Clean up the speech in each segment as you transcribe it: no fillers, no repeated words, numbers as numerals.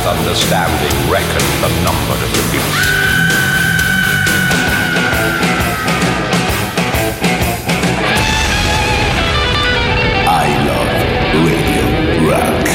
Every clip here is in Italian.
without understanding reckon the number of the beast. I love Radio Rock.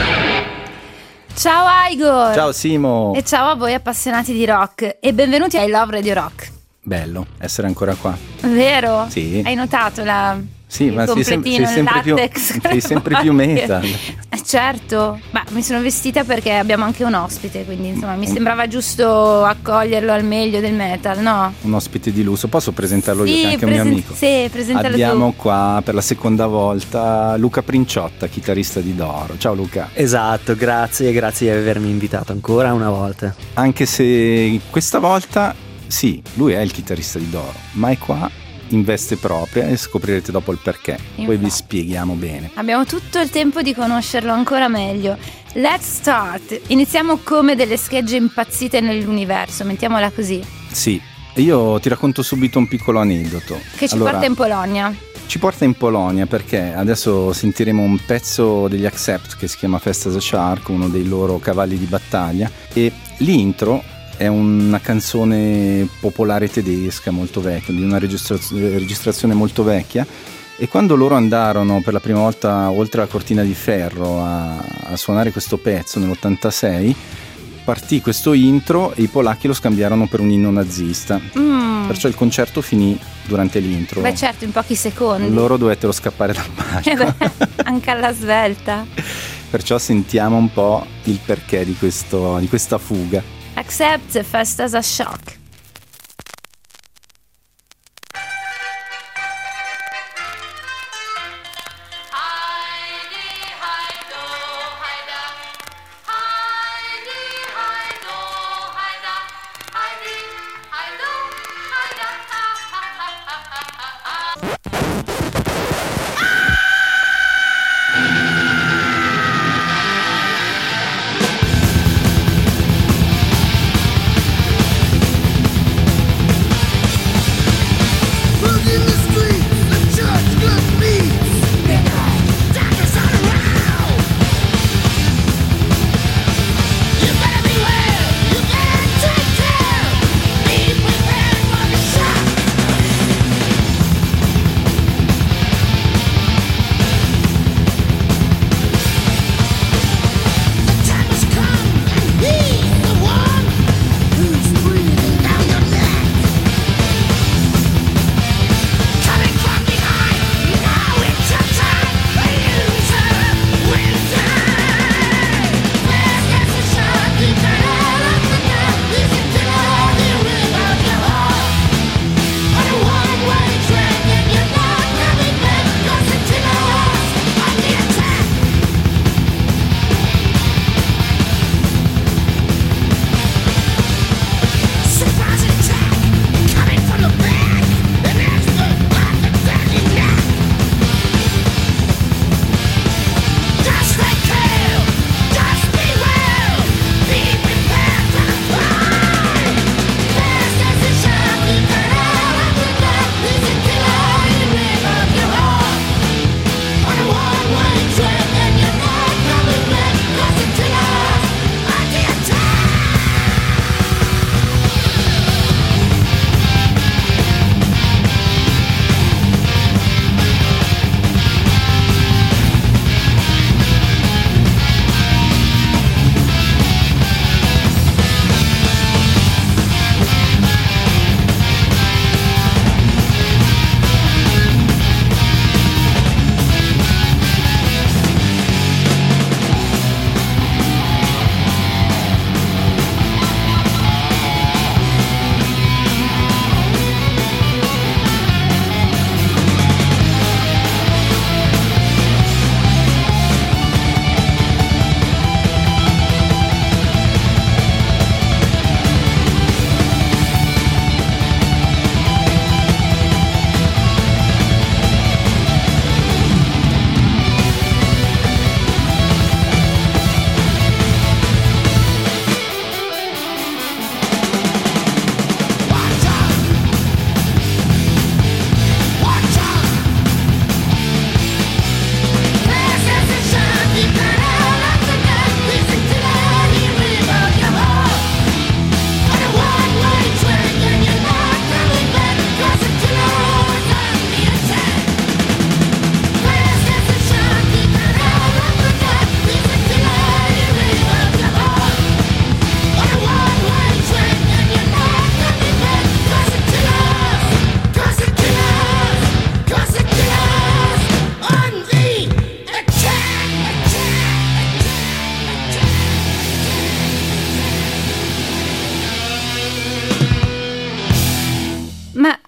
Ciao Igor! Ciao Simo! E ciao a voi appassionati di rock e benvenuti a I Love Radio Rock. Bello essere ancora qua. Vero? Sì. Hai notato Sì, il ma completino in latex? Sei sempre più metal. Certo, ma mi sono vestita perché abbiamo anche un ospite, quindi insomma mi sembrava giusto accoglierlo al meglio del metal, no? Un ospite di lusso, posso presentarlo io, che è anche un mio amico? Sì, presentalo Abbiamo tu. qua per la seconda volta Luca Princiotta, chitarrista di Doro. Ciao Luca. Esatto, grazie di avermi invitato ancora una volta. Anche se questa volta, sì, lui è il chitarrista di Doro, ma è qua in veste propria e scoprirete dopo il perché. Infatti. Poi vi spieghiamo bene. Abbiamo tutto il tempo di conoscerlo ancora meglio. Let's start. Iniziamo come delle schegge impazzite nell'universo, mettiamola così. Sì, io ti racconto subito un piccolo aneddoto. Che ci porta in Polonia. Ci porta in Polonia perché adesso sentiremo un pezzo degli Accept che si chiama Fast as a Shark, uno dei loro cavalli di battaglia, e l'intro è una canzone popolare tedesca molto vecchia, di una registrazione molto vecchia, e quando loro andarono per la prima volta oltre la Cortina di Ferro a suonare questo pezzo nell'86, partì questo intro e i polacchi lo scambiarono per un inno nazista. Perciò il concerto finì durante l'intro. Beh certo, in pochi secondi. Loro dovettero scappare dal palco. Anche alla svelta. Perciò sentiamo un po' il perché di questa fuga. Accept Fast as a Shock.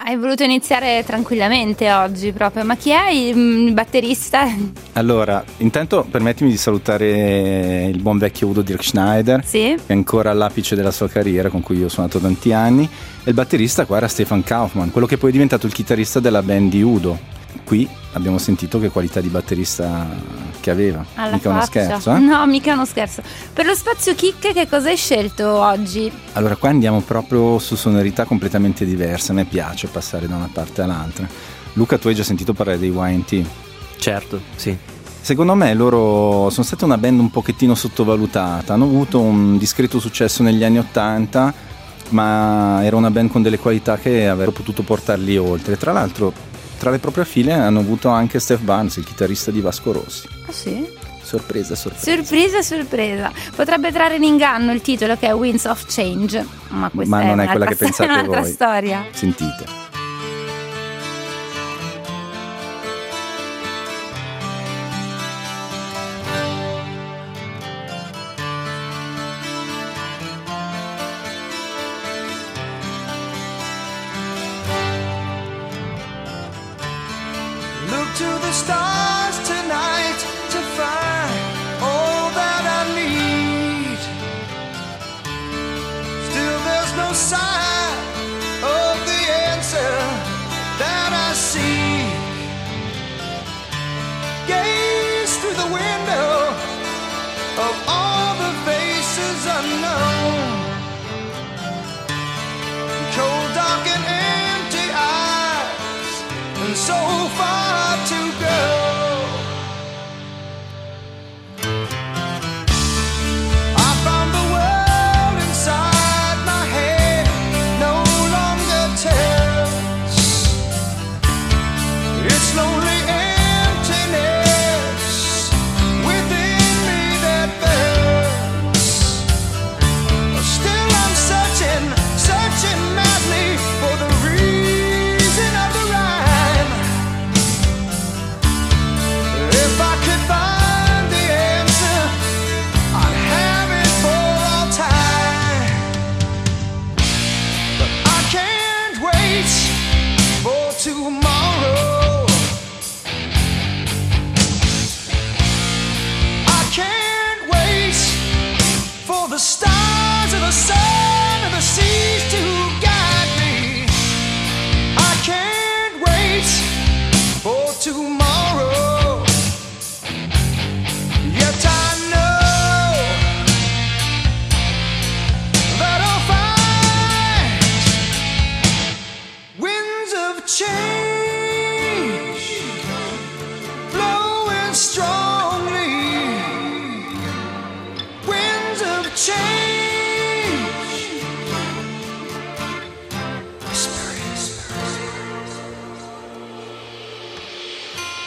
Hai voluto iniziare tranquillamente oggi proprio, ma chi è il batterista? Allora, intanto permettimi di salutare il buon vecchio Udo Dirk Schneider, Sì? che è ancora all'apice della sua carriera, con cui io ho suonato tanti anni, e il batterista qua era Stefan Kaufmann, quello che poi è diventato il chitarrista della band di Udo. Qui abbiamo sentito che qualità di batterista che aveva. Alla mica uno faccia. scherzo, eh? No, mica uno scherzo. Per lo spazio chicche che cosa hai scelto oggi? Allora, qua andiamo proprio su sonorità completamente diverse. A me piace passare da una parte all'altra. Luca, tu hai già sentito parlare dei YNT? Certo, sì. Secondo me loro sono stata una band un pochettino sottovalutata. Hanno avuto un discreto successo negli anni '80, ma era una band con delle qualità che avrebbero potuto portarli oltre. Tra l'altro, tra le proprie file hanno avuto anche Steph Barnes, il chitarrista di Vasco Rossi. Ah sì? Sorpresa. Sorpresa. Potrebbe trarre in inganno il titolo, che è Winds of Change, ma questa Ma non è un'altra quella che pensate è un'altra voi. storia. Sentite. Look to the stars tonight to find all that I need. Still there's no sign of the answer that I see. Gaze through the window of all the faces unknown. Cold, dark and empty eyes, and so far to go. I found the world inside my head no longer tells its lonely emptiness within me that burns. Still I'm searching madly for the reason of the rhyme. If I could find the answer, I'd have it for all time. But I can't wait for tomorrow. I can't wait for the stars and the sun and the seas to guide me. I can't wait for tomorrow. Yet I know that I'll find winds of change blowing strongly. Winds of change. Whispering.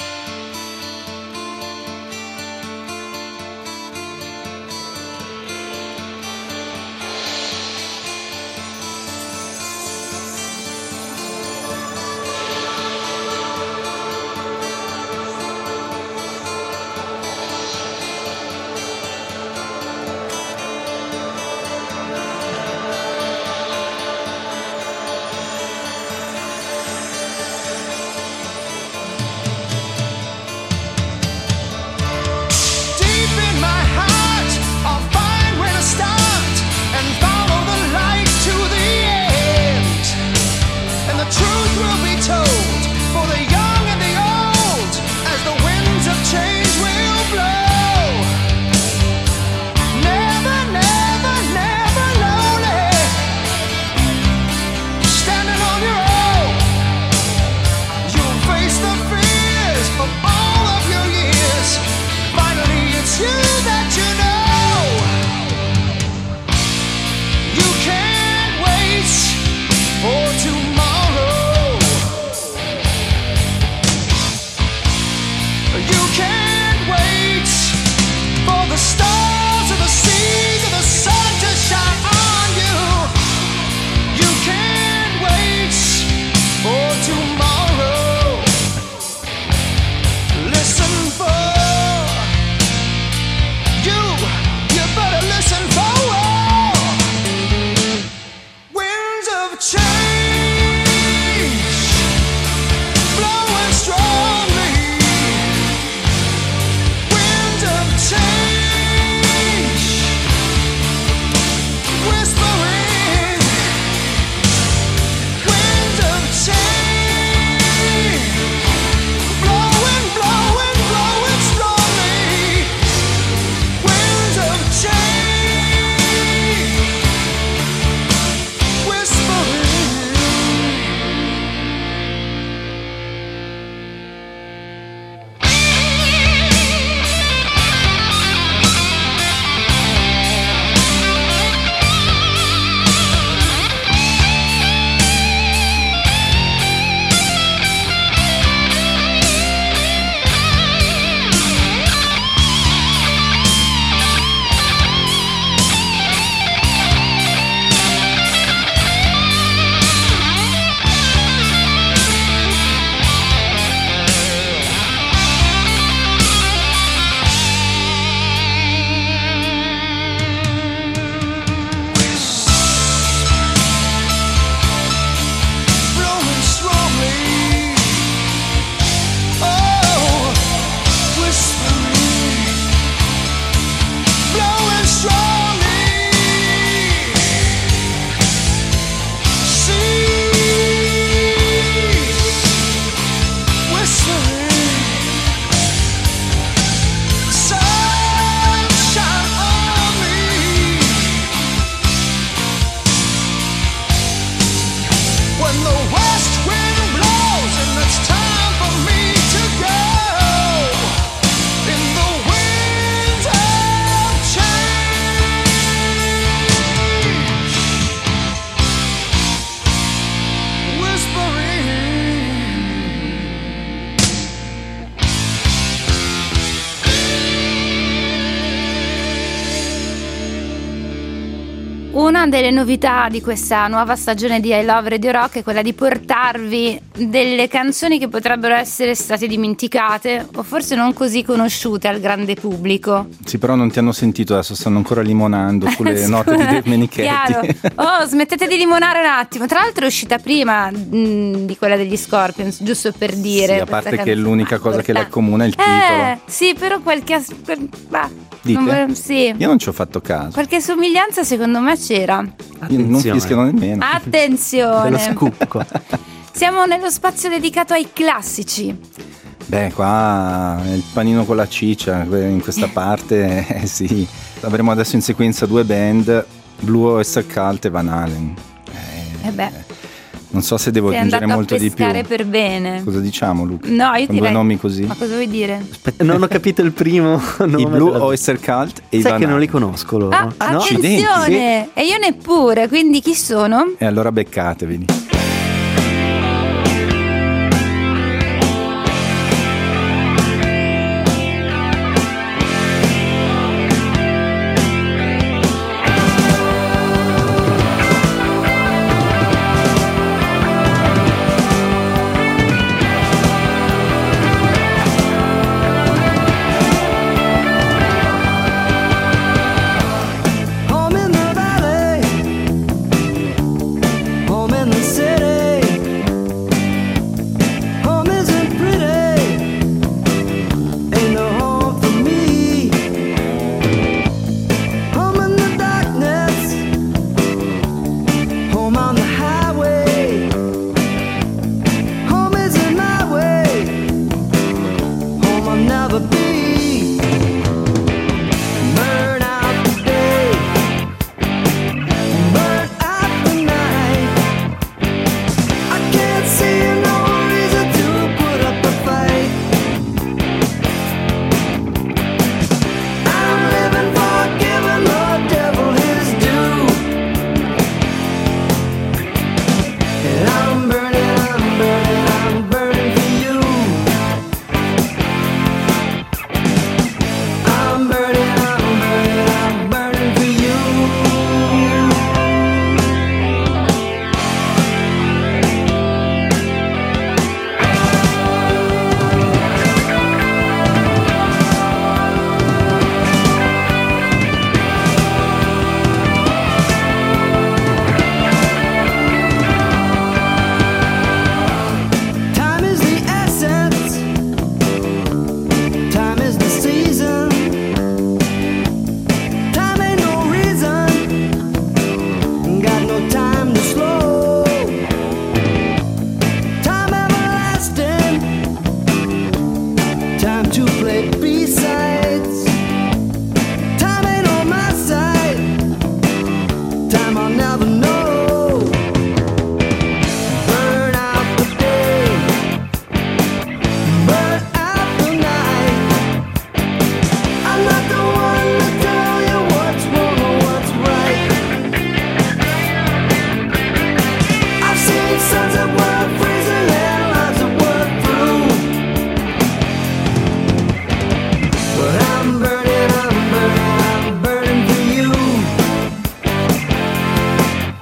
Una delle novità di questa nuova stagione di I Love Radio Rock è quella di portarvi delle canzoni che potrebbero essere state dimenticate o forse non così conosciute al grande pubblico. Sì, però non ti hanno sentito, adesso stanno ancora limonando sulle note di Dave Menichetti. Chiaro. Oh, smettete di limonare un attimo. Tra l'altro è uscita prima di quella degli Scorpions, giusto per dire. Sì, a parte che l'unica cosa che la accomuna è il titolo. Sì, però qualche... Dite? Sì. Io non ci ho fatto caso. Qualche somiglianza secondo me c'era. Io non fischiano nemmeno. Attenzione. Dello scoop qua. Siamo nello spazio dedicato ai classici. Beh, qua il panino con la ciccia, in questa parte, sì. Avremo adesso in sequenza due band, Blue Oyster Cult e Van Halen. Non so se devo aggiungere molto di più. Per bene. Cosa diciamo, Luca? No, io con direi... due nomi così. Ma cosa vuoi dire? Aspetta, non ho capito il primo nome. I Blue Oyster Cult e i Sai Van che non Halen. li conosco loro. Ah, no? attenzione! E io neppure, quindi chi sono? E allora beccatevi. Home in the valley, home in the city. Home isn't pretty, ain't no home for me. Home in the darkness, home on the highway. Home isn't my way, home I'll never be. Burn out the day, burn out the night. I can't see no reason to put up a fight. I'm living for giving the devil his due. And I'm burning for you. I'm burning for you. Time is the essence, time is the season. Time ain't no reason, got no time to slow. Time everlasting, time to play B-sides. Time ain't on my side, time I'll never know. Burn out the day, burn out the night. I'm not the one to tell you what's wrong or what's right. I've seen suns that were freezing and lives that were through. But I'm burning for you.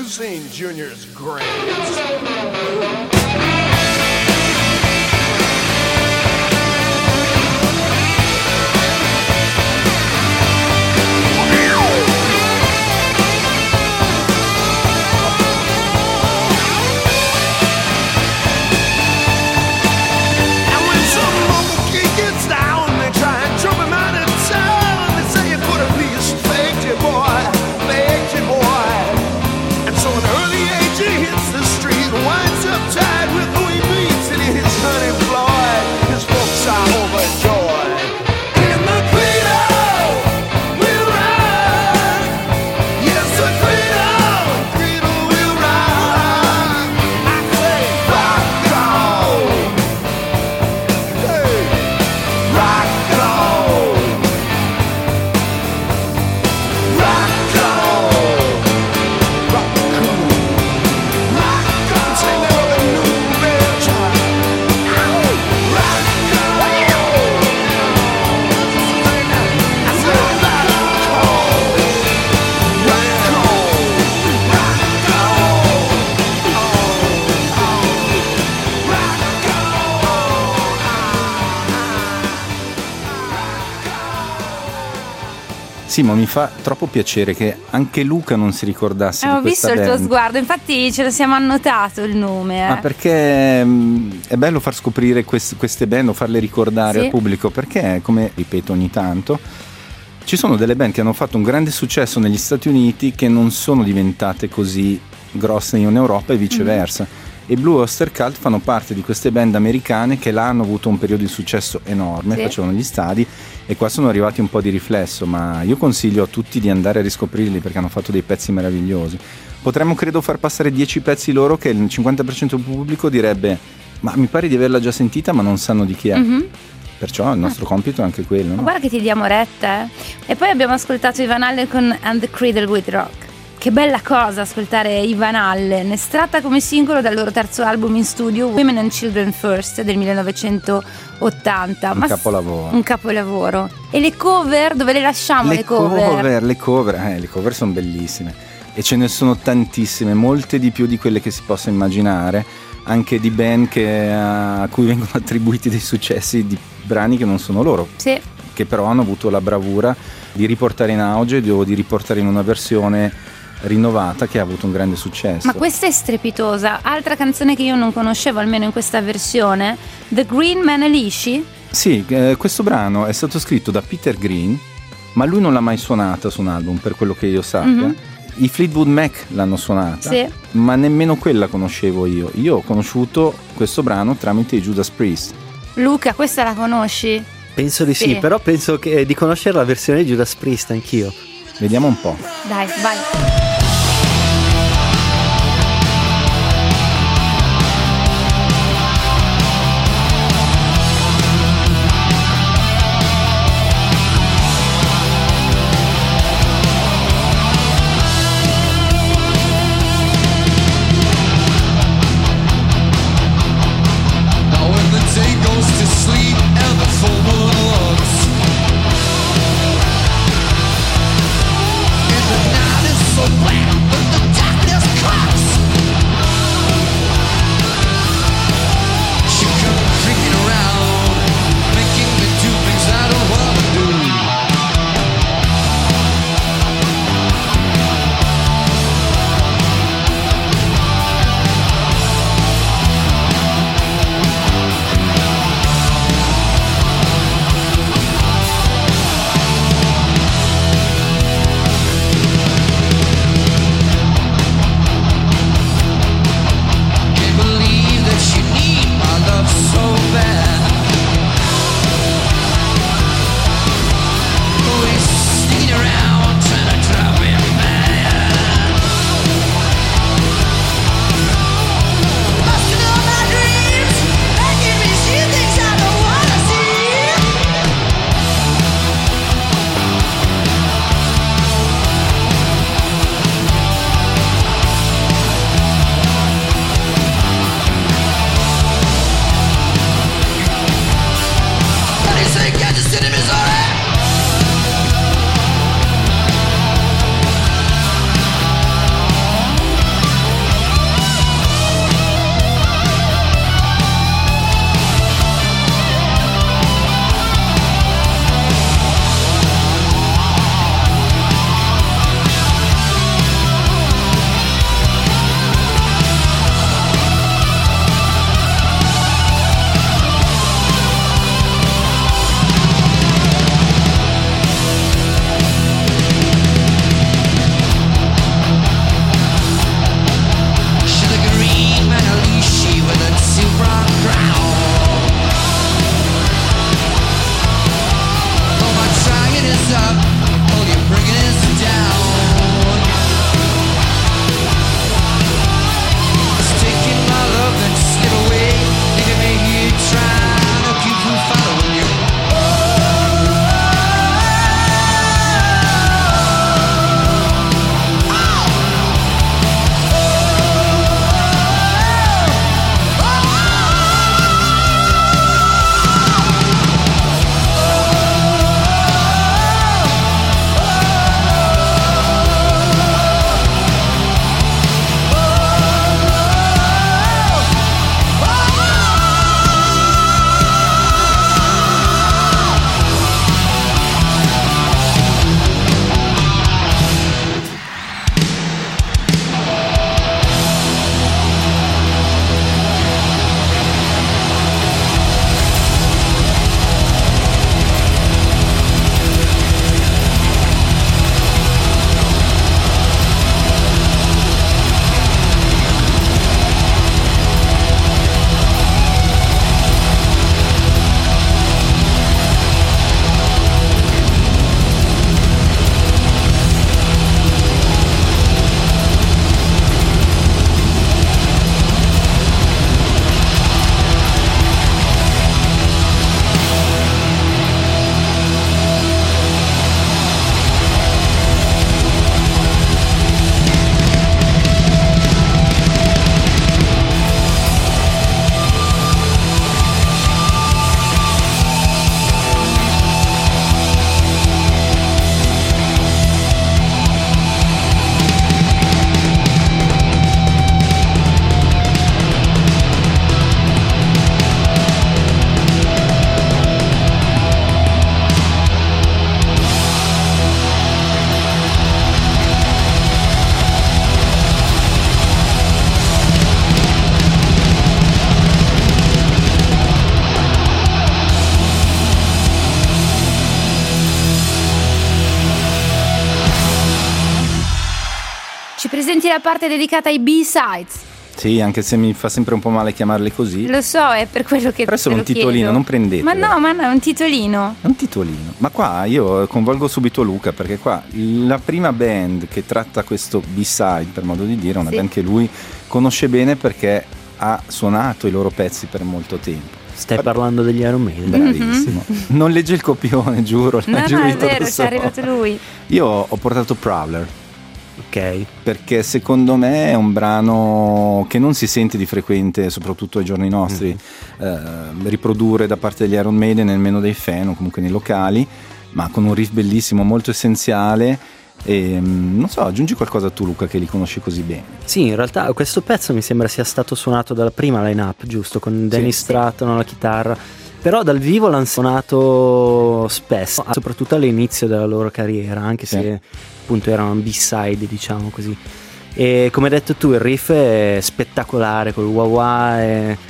You've seen Junior's grades. Sì, ma mi fa troppo piacere che anche Luca non si ricordasse di Ho questa visto il tuo band. sguardo, infatti ce lo siamo annotato il nome. Ma perché è bello far scoprire queste band o farle ricordare Sì. al pubblico, perché, come ripeto ogni tanto, ci sono delle band che hanno fatto un grande successo negli Stati Uniti che non sono diventate così grosse in Europa e viceversa. E Blue Oyster Cult fanno parte di queste band americane che là hanno avuto un periodo di successo enorme, Sì. facevano gli stadi e qua sono arrivati un po' di riflesso, ma io consiglio a tutti di andare a riscoprirli perché hanno fatto dei pezzi meravigliosi. Potremmo credo far passare 10 pezzi loro che il 50% del pubblico direbbe ma mi pare di averla già sentita ma non sanno di chi è. Mhm. Perciò il nostro compito è anche quello, Ma no? guarda che ti diamo retta, eh. E poi abbiamo ascoltato Ivan Allen con And the Cradle with Rock. Che bella cosa ascoltare Ivan Allen, estratta come singolo dal loro terzo album in studio Women and Children First del 1980. Un capolavoro. Un capolavoro. E le cover, dove le lasciamo le cover? Le cover sono bellissime e ce ne sono tantissime, molte di più di quelle che si possa immaginare, anche di band a cui vengono attribuiti dei successi di brani che non sono loro, Sì. che però hanno avuto la bravura di riportare in auge o di riportare in una versione rinnovata che ha avuto un grande successo. Ma questa è strepitosa. Altra canzone che io non conoscevo, almeno in questa versione, The Green Man Alici. Sì, questo brano è stato scritto da Peter Green, ma lui non l'ha mai suonata su un album, per quello che io sappia. Mhm. I Fleetwood Mac l'hanno suonata, Sì. ma nemmeno quella conoscevo io. Io ho conosciuto questo brano tramite i Judas Priest. Luca, questa la conosci? Penso di sì, Sì. però penso di conoscere la versione di Judas Priest anch'io. Vediamo un po'. Dai, vai. Now when the day goes to sleep and the full moon looks, and the night is so bright. presenti la parte dedicata ai B-sides? Sì, anche se mi fa sempre un po' male chiamarle così. Lo so, è per quello che Però è solo te un lo titolino, chiedo. non prendetelo. Ma no, è un titolino. È un titolino. Ma qua io convolgo subito Luca, perché qua la prima band che tratta questo B-side, per modo di dire, è una Sì. band che lui conosce bene perché ha suonato i loro pezzi per molto tempo. Stai parlando degli Iron Maiden? Bravissimo. Non legge il copione, giuro. No, giuro, è te lo vero, so. ci è arrivato lui. Io ho portato Prowler, Ok. perché secondo me è un brano che non si sente di frequente, soprattutto ai giorni nostri, riprodurre da parte degli Iron Maiden, nemmeno dei fan o comunque nei locali, ma con un riff bellissimo, molto essenziale. E non so, aggiungi qualcosa tu, Luca, che li conosci così bene. Sì, in realtà questo pezzo mi sembra sia stato suonato dalla prima line-up, giusto? Con Danny Stratton alla chitarra. Però dal vivo l'hanno suonato spesso, soprattutto all'inizio della loro carriera, anche se appunto erano un B-side, diciamo così. E come hai detto tu, il riff è spettacolare, col wah-wah,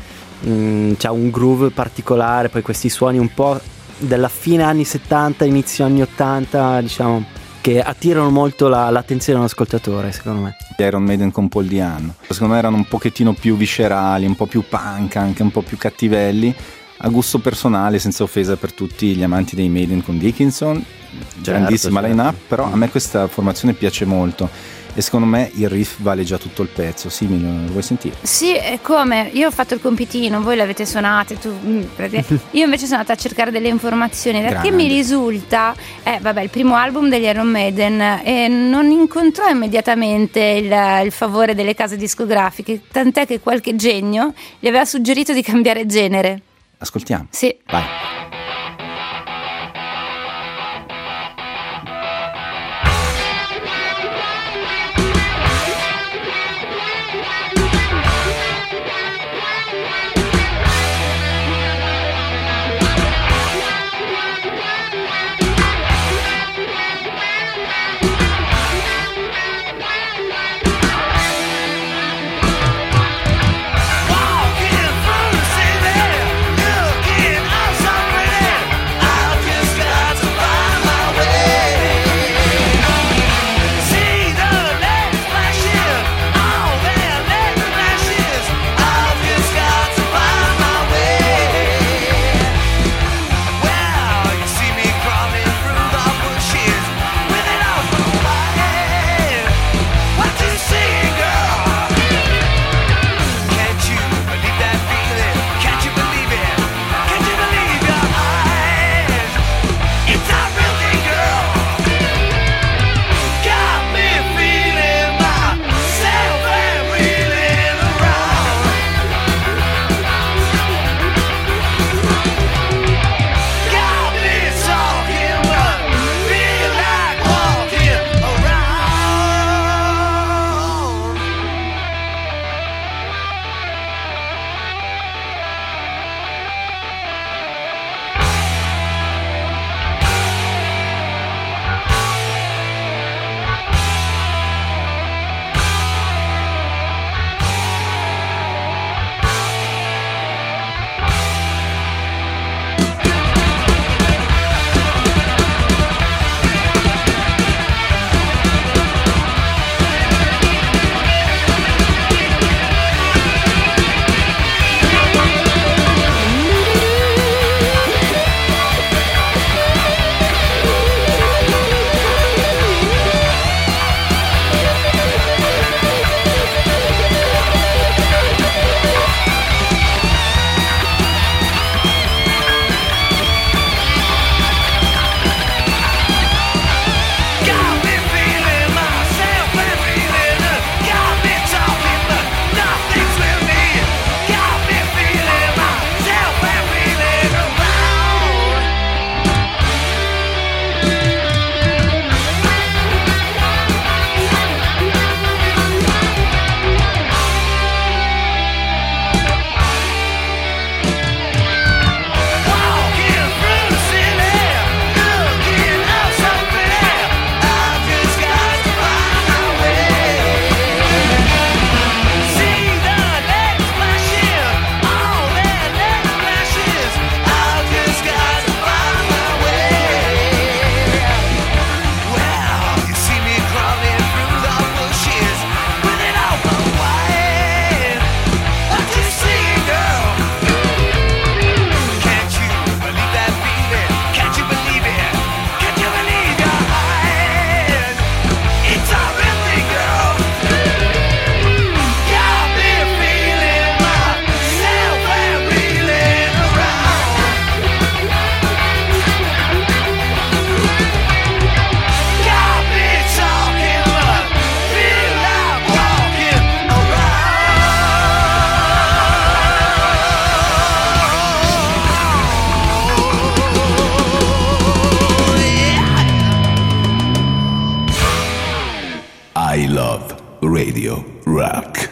c'ha un groove particolare, poi questi suoni un po' della fine anni 70, inizio anni 80, diciamo, che attirano molto l'attenzione dell'ascoltatore, secondo me. Gli Iron Maiden con Paul Di'Anno, secondo me erano un pochettino più viscerali, un po' più punk, anche un po' più cattivelli, a gusto personale, senza offesa per tutti gli amanti dei Maiden con Dickinson, grandissima certo. line-up, però a me questa formazione piace molto e secondo me il riff vale già tutto il pezzo. Sì, lo vuoi sentire? Sì, è come io ho fatto il compitino, voi l'avete suonate, io invece sono andata a cercare delle informazioni. Da che Grande. mi risulta, il primo album degli Iron Maiden non incontrò immediatamente il favore delle case discografiche, tant'è che qualche genio gli aveva suggerito di cambiare genere. Ascoltiamo. Sì. Vai. Walking through the city, looking out some Love Radio Rock.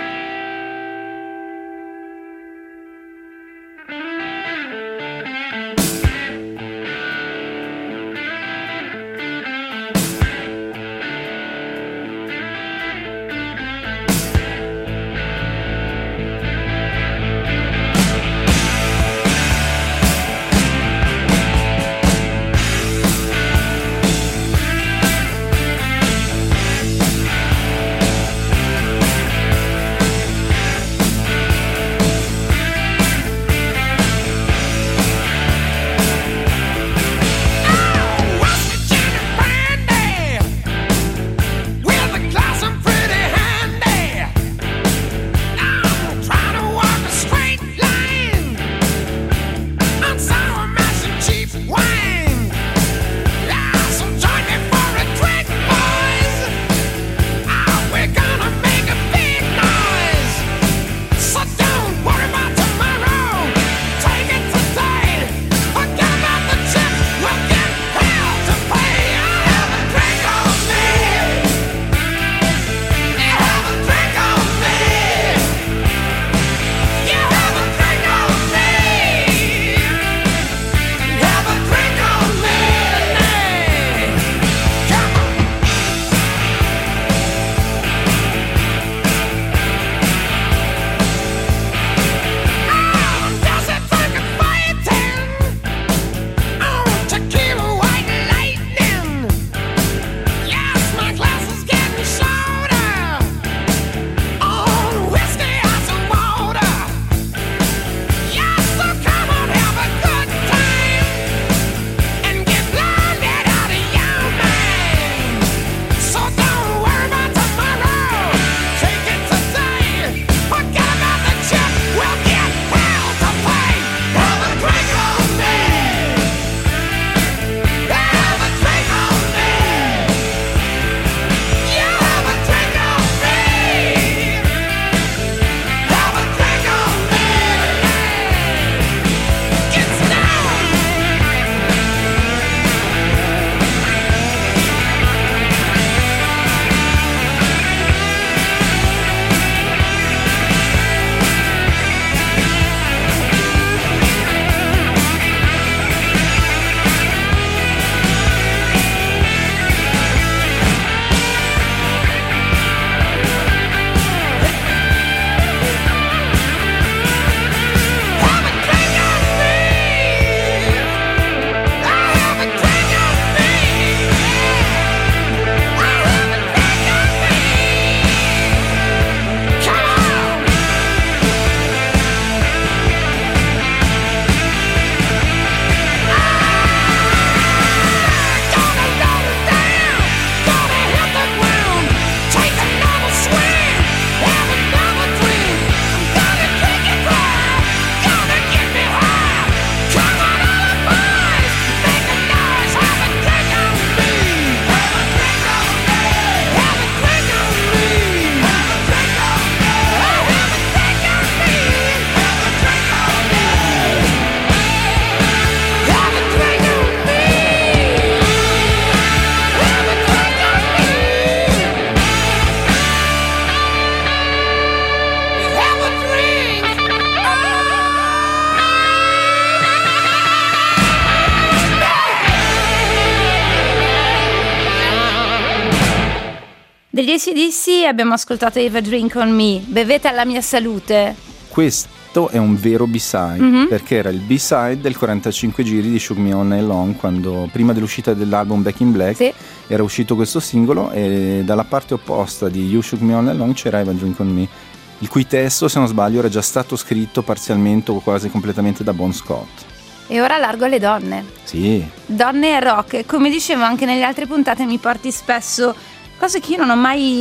Degli AC/DC abbiamo ascoltato Have a Drink on Me, bevete alla mia salute. Questo è un vero B-side, perché era il B-side del 45 giri di Shook Me All Night Long, quando prima dell'uscita dell'album Back in Black Sì. era uscito questo singolo, e dalla parte opposta di You Shook Me All Night Long c'era Have a Drink on Me, il cui testo, se non sbaglio, era già stato scritto parzialmente o quasi completamente da Bon Scott. E ora largo alle donne. Sì, Donne e rock, come dicevo anche nelle altre puntate, mi porti spesso cose che io non ho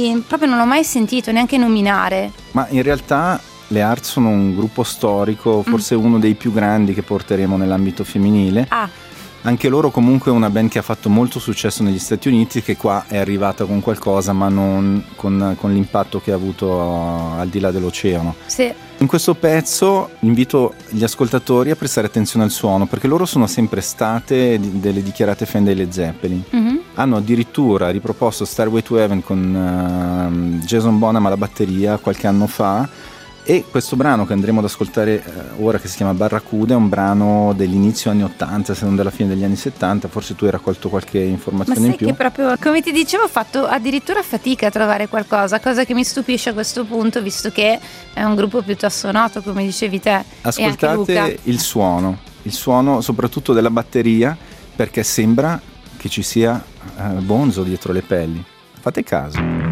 mai sentito neanche nominare. ma in realtà le Heart sono un gruppo storico, forse uno dei più grandi che porteremo nell'ambito femminile. Anche loro comunque è una band che ha fatto molto successo negli Stati Uniti, che qua è arrivata con qualcosa, ma non con l'impatto che ha avuto al di là dell'oceano. Sì. In questo pezzo invito gli ascoltatori a prestare attenzione al suono, perché loro sono sempre state delle dichiarate fan dei Led Zeppelin. hanno addirittura riproposto Stairway to Heaven con Jason Bonham alla batteria qualche anno fa, e questo brano che andremo ad ascoltare ora, che si chiama Barracuda, è un brano dell'inizio anni 80, se non della fine degli anni 70. Forse tu hai raccolto qualche informazione Ma in sai più. che proprio, come ti dicevo, ho fatto addirittura fatica a trovare qualcosa, cosa che mi stupisce a questo punto, visto che è un gruppo piuttosto noto, come dicevi te. E anche Ascoltate Luca. il suono soprattutto della batteria, perché sembra che ci sia Bonzo dietro le pelli. Fate caso.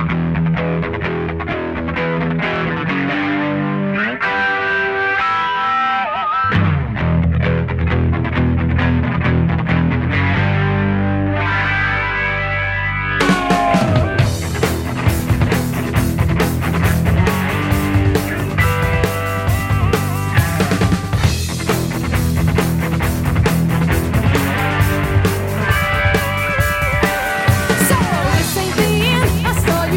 So this ain't the end. I saw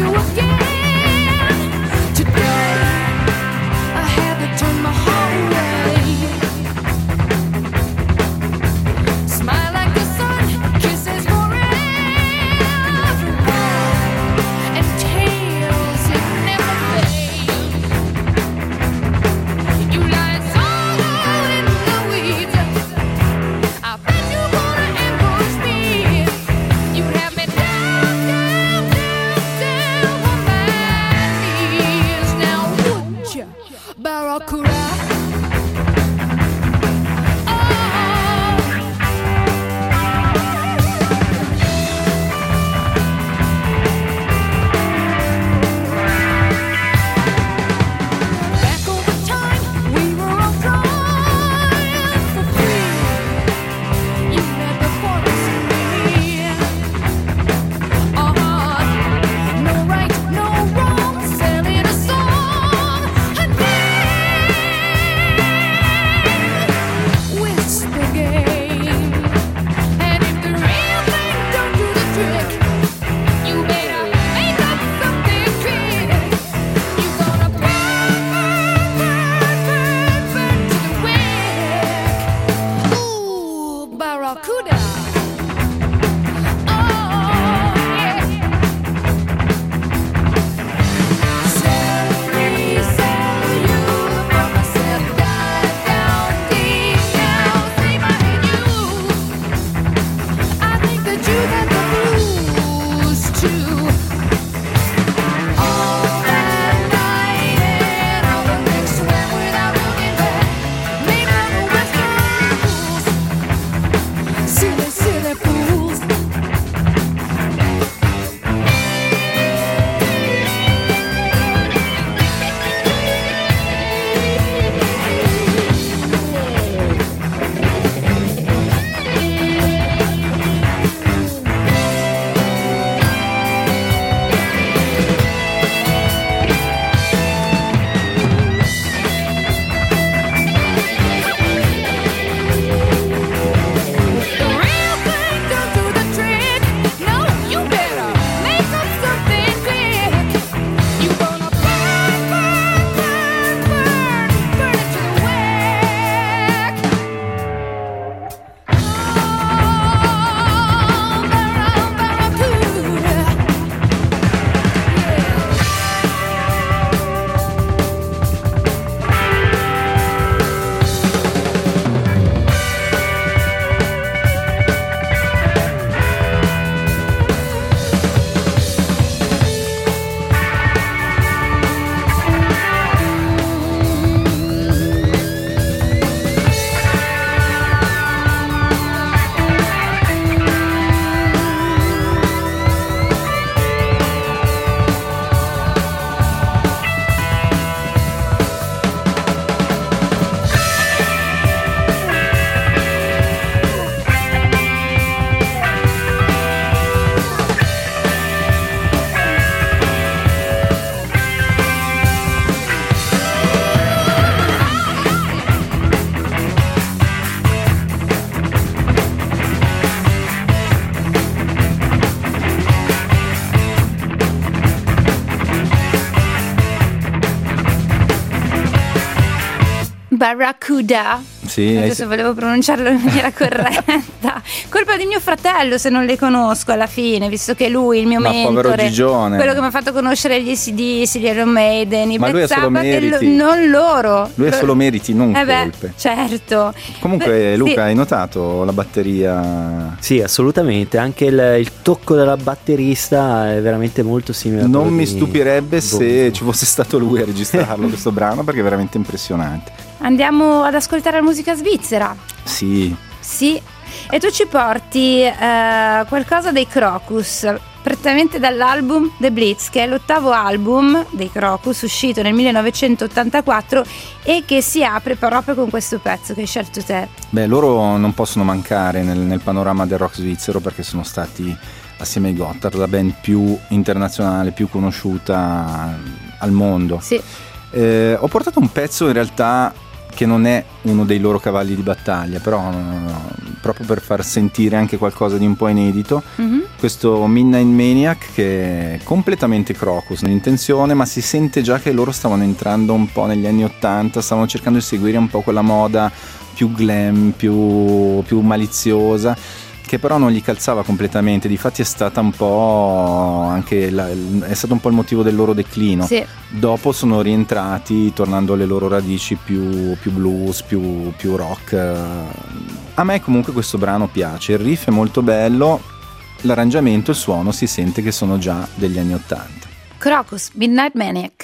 Barracuda. Sì, Adesso volevo pronunciarlo in maniera corretta. Colpa di mio fratello se non le conosco alla fine, visto che lui, il mio Ma povero mentore, Gigione. quello che mi ha fatto conoscere gli AC/DC, gli Iron Maiden, i Ma lui Black ha solo Sabbath, meriti. non loro. Lui ha solo meriti, non colpe. Certo. Comunque Beh, Luca, sì. hai notato la batteria? Sì, assolutamente, anche il tocco della batterista è veramente molto simile a Non quello mi di stupirebbe se Bonzo. ci fosse stato lui a registrarlo questo brano, perché è veramente impressionante. Andiamo ad ascoltare la musica svizzera. Sì, Sì, e tu ci porti qualcosa dei Crocus, prettamente dall'album The Blitz, che è l'8º album dei Crocus, uscito nel 1984 e che si apre proprio con questo pezzo che hai scelto te. beh, loro non possono mancare nel panorama del rock svizzero, perché sono stati, assieme ai Gotthard, la band più internazionale, più conosciuta al mondo. Sì. Ho portato un pezzo in realtà che non è uno dei loro cavalli di battaglia, però proprio per far sentire anche qualcosa di un po' inedito, Mhm. questo Midnight Maniac, che è completamente Crocus nell'intenzione, ma si sente già che loro stavano entrando un po' negli anni '80, stavano cercando di seguire un po' quella moda più glam, più maliziosa, che però non gli calzava completamente. Difatti è stata un po' anche è stato un po' il motivo del loro declino. Sì. Dopo sono rientrati tornando alle loro radici più blues, più rock. A me comunque questo brano piace, il riff è molto bello, l'arrangiamento, il suono, si sente che sono già degli anni '80. Crocus, Midnight Maniac.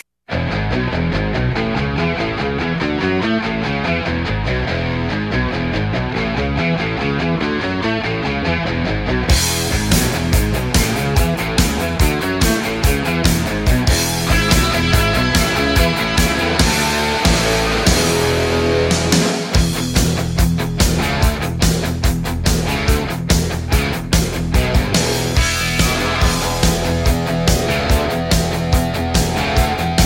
Midnight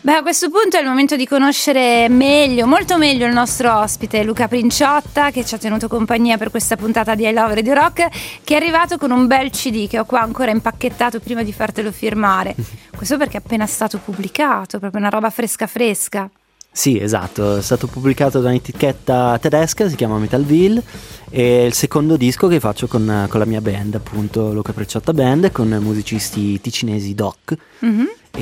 Beh, a questo punto è il momento di conoscere meglio, molto meglio il nostro ospite Luca Princiotta, che ci ha tenuto compagnia per questa puntata di I Love Radio Rock, che è arrivato con un bel CD che ho qua ancora impacchettato prima di fartelo firmare. Questo perché è appena stato pubblicato, proprio una roba fresca fresca. Sì, esatto, è stato pubblicato da un'etichetta tedesca, si chiama Metalville, e il secondo disco che faccio con la mia band, appunto Luca Princiotta Band, con musicisti ticinesi doc. Mm-hmm.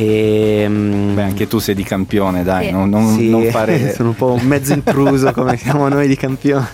E Beh, anche tu sei di Campione, dai, Sì. non fare... sono un po' un mezzo intruso come siamo noi di Campione.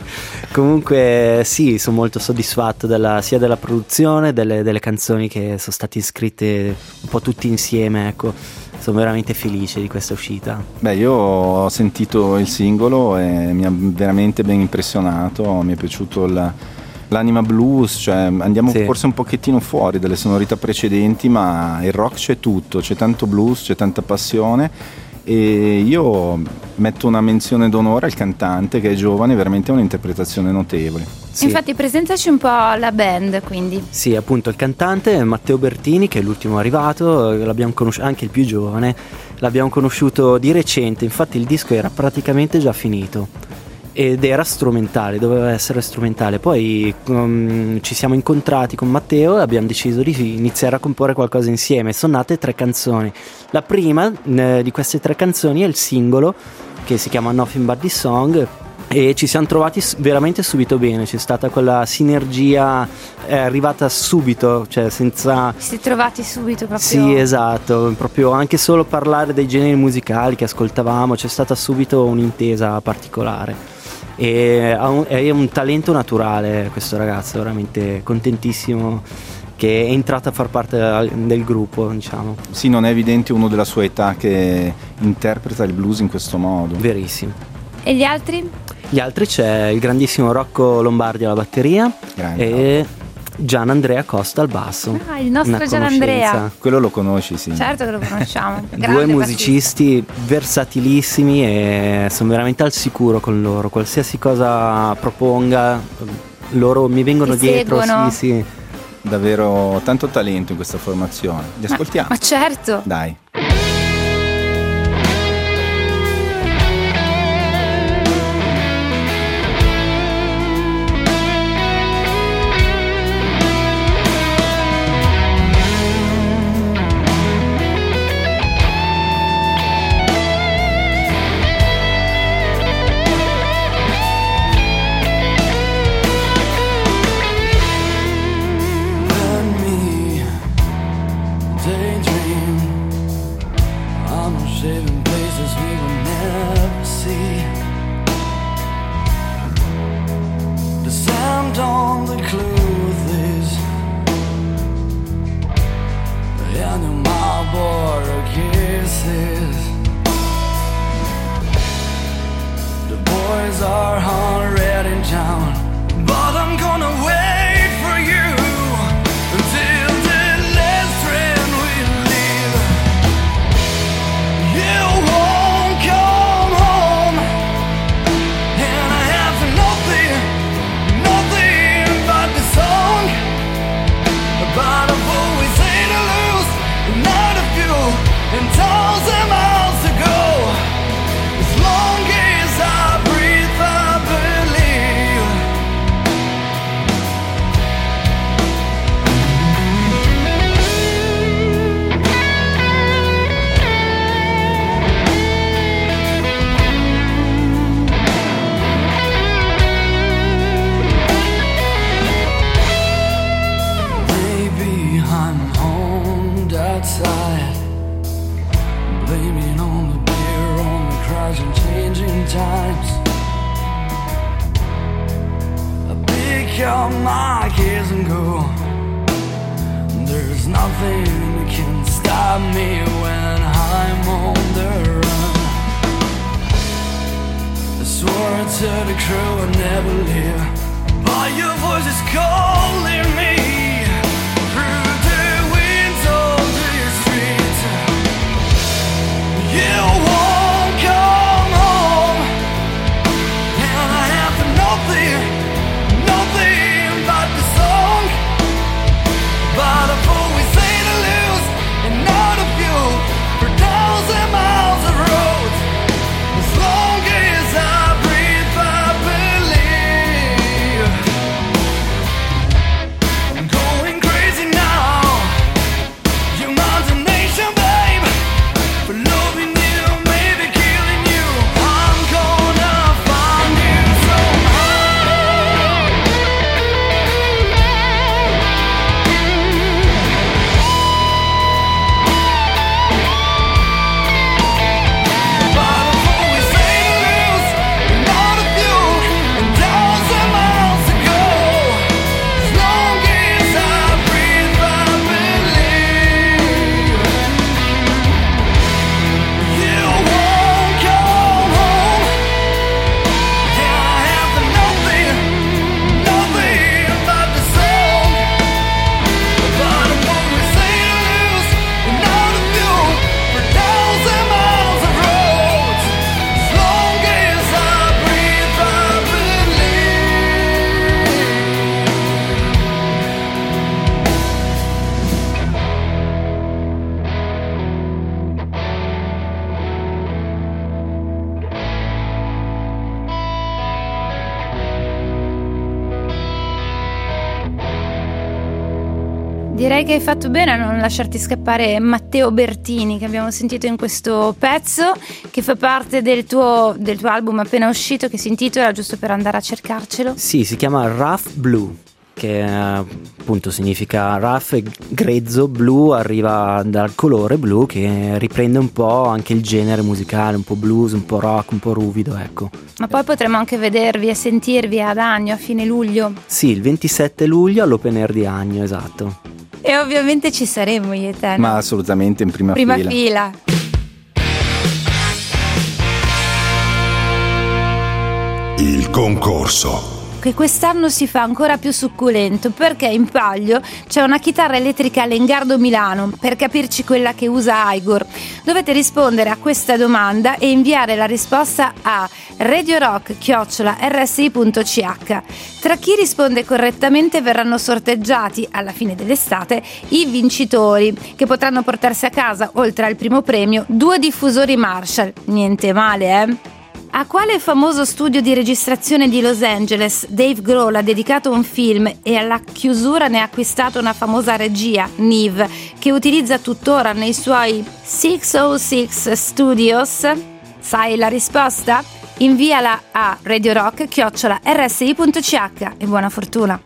Comunque sì, sono molto soddisfatto sia della produzione, delle canzoni che sono state scritte un po' tutti insieme, ecco. Sono veramente felice di questa uscita. Beh, io ho sentito il singolo e mi ha veramente ben impressionato, mi è piaciuto l'anima blues, cioè andiamo Sì. forse un pochettino fuori dalle sonorità precedenti, ma il rock c'è tutto, c'è tanto blues, c'è tanta passione, e io metto una menzione d'onore al cantante che è giovane, veramente è un'interpretazione notevole. Sì. Infatti presentaci un po' la band, quindi. Sì, appunto il cantante è Matteo Bertini, che è l'ultimo arrivato, l'abbiamo conosciuto, anche il più giovane, l'abbiamo conosciuto di recente, infatti il disco era praticamente già finito ed era strumentale, doveva essere strumentale. Poi ci siamo incontrati con Matteo e abbiamo deciso di iniziare a comporre qualcosa insieme. Sono nate 3 canzoni. La prima di queste 3 canzoni è il singolo, che si chiama Nothing But This Song, e ci siamo trovati veramente subito bene, c'è stata quella sinergia, è arrivata subito, cioè senza... Vi siete trovati subito proprio? Sì, esatto, proprio anche solo parlare dei generi musicali che ascoltavamo, c'è stata subito un'intesa particolare. E è un talento naturale questo ragazzo, veramente contentissimo che è entrato a far parte del gruppo, diciamo. Sì, non è evidente uno della sua età che interpreta il blues in questo modo. Verissimo. E gli altri? Gli altri c'è il grandissimo Rocco Lombardi alla batteria Grande e Gian Andrea Costa al basso. Ah, il nostro Una Gian Andrea. conoscenza. Quello lo conosci, sì. Certo che lo conosciamo. Due Grande musicisti versatilissimi e sono veramente al sicuro con loro, qualsiasi cosa proponga loro mi vengono Ti dietro. seguono. Sì, sì. Davvero tanto talento in questa formazione. Li ascoltiamo. Ma certo. Dai. Let me daydream. I'm shaving places we will never see. The sand on the clothes and the Marlboro kisses. The boys are already in town, but I'm gonna wait for you until the last train we leave. You won't come home, and I have nothing but the song. But I've always had to lose, not a few, and 1,000 miles to go. As long as I breathe, I believe. Maybe I'm on that side, blaming on the beer, on the crowds and changing times. I pick up my keys and go. There's nothing that can stop me when I'm on the run. I swore to the crew I'd never leave, but your voice is calling me through the winds of the streets. You won't come home, and I have nothing but the song. But I've always had to lose, and not a few, for 1,000 miles. Direi che hai fatto bene a non lasciarti scappare Matteo Bertini, che abbiamo sentito in questo pezzo, che fa parte del tuo album appena uscito, che si intitola, giusto per andare a cercarcelo. Sì, si chiama Rough Blue, che appunto significa rough e grezzo, blue arriva dal colore blu, che riprende un po' anche il genere musicale, un po' blues, un po' rock, un po' ruvido, ecco. Ma poi potremo anche vedervi e sentirvi ad Agno a fine luglio. Sì, il 27 luglio all'Open Air di Agno, esatto. E ovviamente ci saremo io e te, no? Ma assolutamente in prima fila. Il concorso. Che quest'anno si fa ancora più succulento, perché in palio c'è una chitarra elettrica Lengardo Milano, per capirci quella che usa Igor. Dovete rispondere a questa domanda e inviare la risposta a radiorock@rsi.ch. Tra chi risponde correttamente verranno sorteggiati alla fine dell'estate i vincitori, che potranno portarsi a casa, oltre al primo premio, 2 diffusori Marshall. Niente male, eh? A quale famoso studio di registrazione di Los Angeles Dave Grohl ha dedicato un film e alla chiusura ne ha acquistato una famosa regia, Neve, che utilizza tuttora nei suoi 606 Studios? Sai la risposta? Inviala a radiorock@rsi.ch e buona fortuna!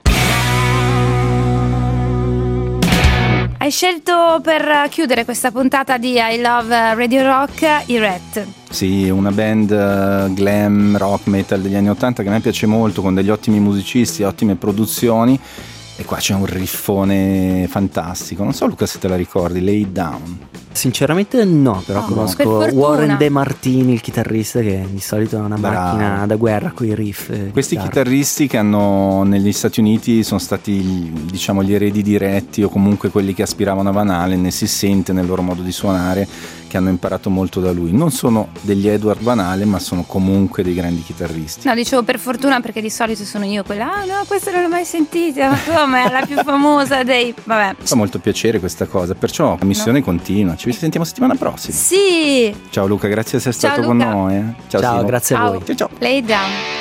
Hai scelto per chiudere questa puntata di I Love Radio Rock i Rat. Sì, una band glam, rock, metal degli anni 80 che a me piace molto, con degli ottimi musicisti, ottime produzioni, e qua c'è un riffone fantastico. Non so, Luca, se te la ricordi, Lay Down. Sinceramente no, però conosco Warren De Martini, il chitarrista, che di solito è una macchina da guerra con i riff. Questi chitarristi che hanno negli Stati Uniti sono stati, diciamo, gli eredi diretti, o comunque quelli che aspiravano a Van Halen, ne si sente nel loro modo di suonare che hanno imparato molto da lui. Non sono degli Edward Van Halen, ma sono comunque dei grandi chitarristi. No, dicevo per fortuna, perché di solito sono io quella, no, questa non l'ho mai sentita, ma come, è la più famosa dei... Vabbè. Fa molto piacere questa cosa, perciò la missione continua. Ci sentiamo settimana prossima. Sì. Ciao Luca, grazie di essere stato Luca. con noi. Ciao, Ciao, Simo. grazie a voi. Ciao. Lay Down.